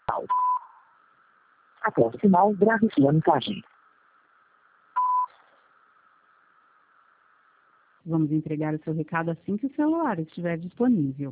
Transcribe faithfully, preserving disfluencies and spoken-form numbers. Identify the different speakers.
Speaker 1: Após o sinal, grave sua mensagem.
Speaker 2: Vamos entregar o seu recado assim que o celular estiver disponível.